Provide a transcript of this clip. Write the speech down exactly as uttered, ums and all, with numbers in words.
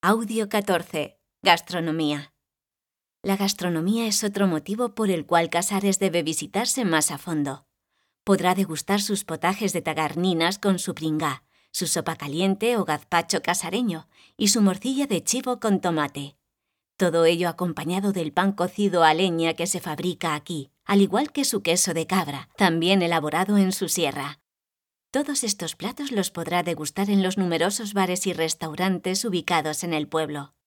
Audio catorce. Gastronomía. La gastronomía es otro motivo por el cual Casares debe visitarse más a fondo. Podrá degustar sus potajes de tagarninas con su pringá, su sopa caliente o gazpacho casareño y su morcilla de chivo con tomate. Todo ello acompañado del pan cocido a leña que se fabrica aquí, al igual que su queso de cabra, también elaborado en su sierra. Todos estos platos los podrá degustar en los numerosos bares y restaurantes ubicados en el pueblo.